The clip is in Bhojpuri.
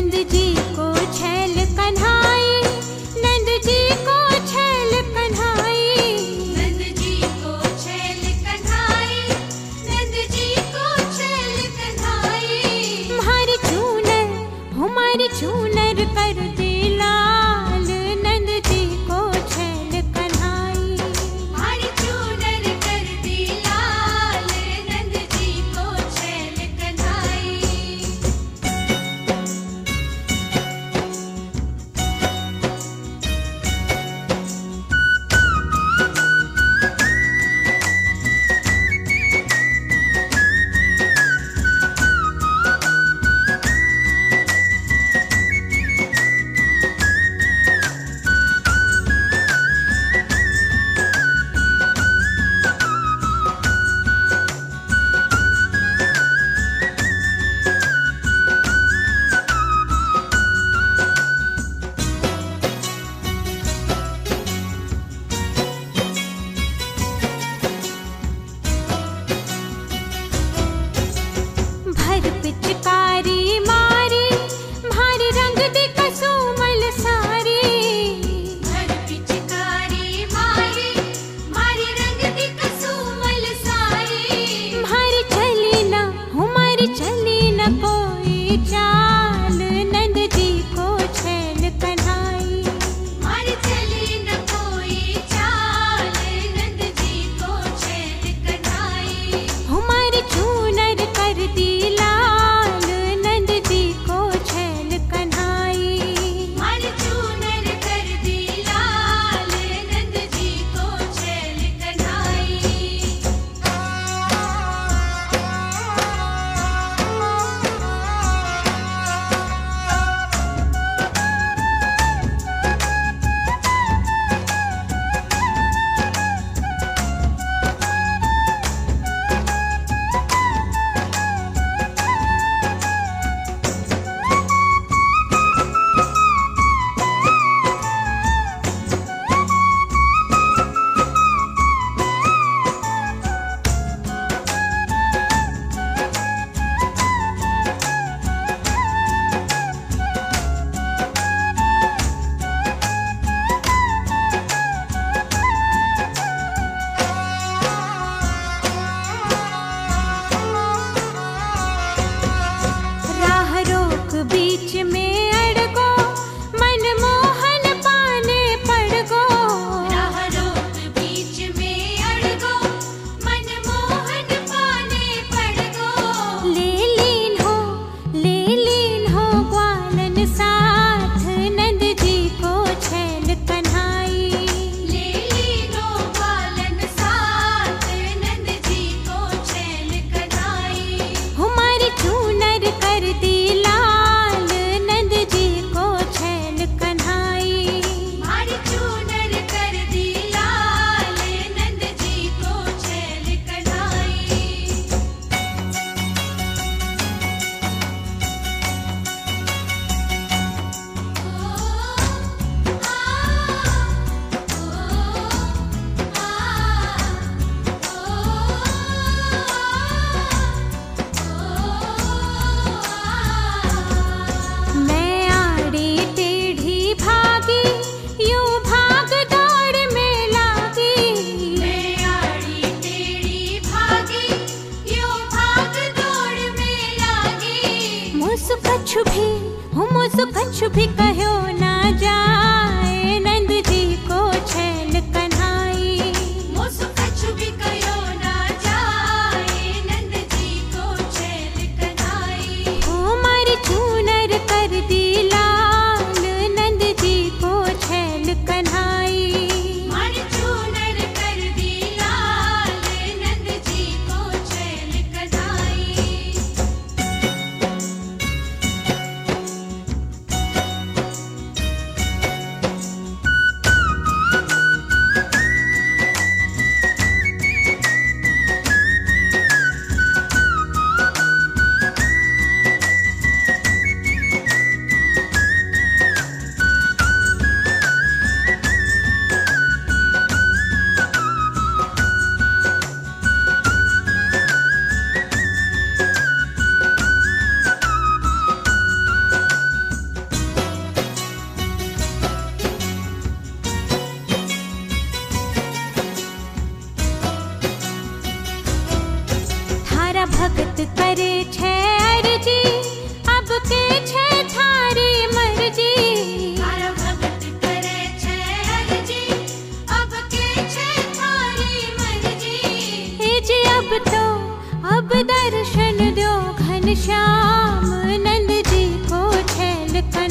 नंद जी को छैल कन्हाई, नंद जी को छैल कन्हाई, नंद जी को छैल कन्हाई, नंद जी को छैल कन्हाई। हमारी चूनर हमारी चूनर कर दे लाल, नंद जी को छैल कन्हाई। हमारी चूनर कर दी लाल, नंद जी को छैल कन्हाई। भर पिचकारी मारी, भारी रंग दी कसुमल सारी, भर पिचकारी मारी, मारी रंग दी कसुमल सारी। हमारी चली न हमारी चली न कोई चाल, नंद जी को छैल कन्हाई। हमारी चली न कोई चाल, नंद जी को छैल कन्हाई। हमारी चूनर कर दी लाल, नंद जी को छैल कन्हाई। हमारी चूनर कर दी लाल, नंद जी को छैल कन्हाई। राह रोक बीच में अड़गो, मनमोहन पाने पड़गो। राह रोक बीच में अड़गो, मनमोहन पाने पड़गो। ले लीन हो ग्वालन साथ, नंद जी को छैल कन्हाई। ले लीनो ग्वालन साथ, नंद जी को छैल कन्हाई। हमारी चूनर कर दी लाल, नंद जी को छैल कन्हाई। हमारी चूनर कर दी लाल, नंद जी को छैल कन्हाई। मैं आड़ी टेढ़ी भागी, यूं भाग दौड़ में लागी। मैं आड़ी टेढ़ी भागी, यूं भाग दौड़ में लागी। मुझसे कछु भी कहो ना जाए, नंद जी को छैल कन्हाई। मुझसे कछु भी कहो ना जाए, नंद जी को छैल कन्हाई। हमारी चूनर कर दी लाल, नंद जी को छैल कन्हाई। हमारी चूनर कर दी लाल, नंद जी को छैल कन्हाई। कन